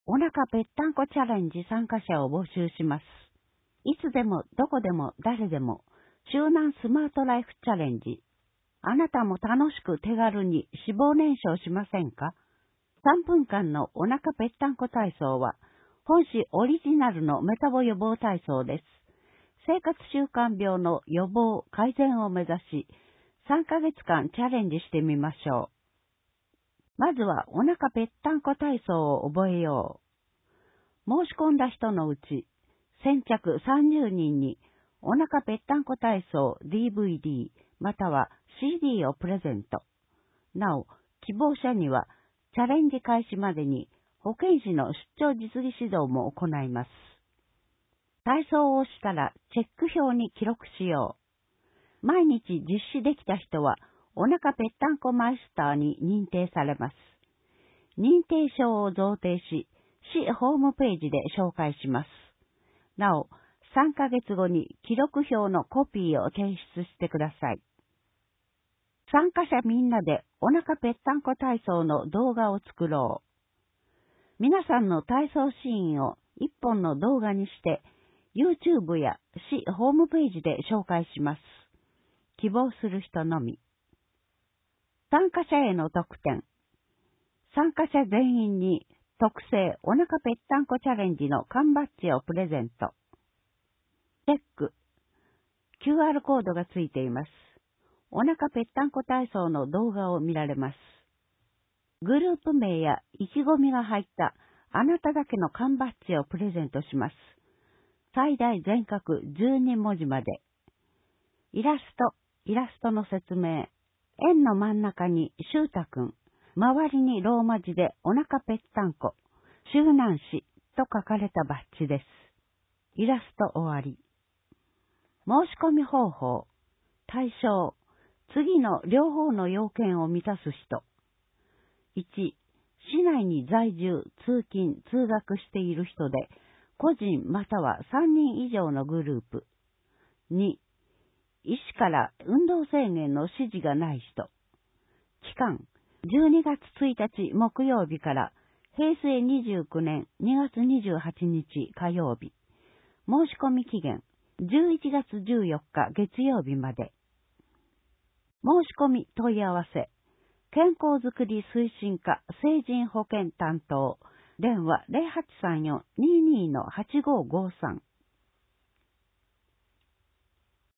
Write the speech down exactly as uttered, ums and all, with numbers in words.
お腹ぺったんこチャレンジ参加者を募集します。いつでもどこでも誰でも集団スマートライフチャレンジ。あなたも楽しく手軽に脂肪燃焼しませんか？ さん 分間のお腹ぺったんこ体操は本誌オリジナルのメタボ予防体操です。生活習慣病の予防改善を目指しさんかげつかんチャレンジしてみましょう。まずはお腹ぺったんこ体操を覚えよう。申し込んだ人のうち先着さんじゅうにんにお腹ぺったんこ体操 ディーブイディー または シーディー をプレゼント。なお、希望者にはチャレンジ開始までに保健師の出張実技指導も行います。体操をしたらチェック表に記録しよう。毎日実施できた人はお腹ぺったんこマイスターに認定されます。認定証を贈呈し、市ホームページで紹介します。なお、さんかげつごに記録表のコピーを提出してください。参加者みんなでお腹ぺったんこ体操の動画を作ろう。皆さんの体操シーンを一本の動画にして、YouTube や市ホームページで紹介します。希望する人のみ。参加者への特典。参加者全員に特製お腹ぺったんこチャレンジの缶バッジをプレゼント。チェック。キューアール コードがついています。お腹ぺったんこ体操の動画を見られます。グループ名や意気込みが入ったあなただけの缶バッジをプレゼントします。最大全角じゅうにもじまで。イラスト、イラストの説明。円の真ん中にシュータくん、周りにローマ字でお腹ぺったんこ、周南市と書かれたバッジです。イラスト終わり。申し込み方法。対象。次の両方の要件を満たす人。いち、市内に在住、通勤、通学している人で、個人またはさんにん以上のグループ。に、医師から運動制限の指示がない人。期間、じゅうにがつついたち木曜日からへいせいにじゅうきゅうねんにがつにじゅうはちにち火曜日。申し込み期限、じゅういちがつじゅうよっか月曜日まで。申し込み問い合わせ。健康づくり推進課成人保健担当。電話 ゼロはちさんよん にーにー はちごーごーさん。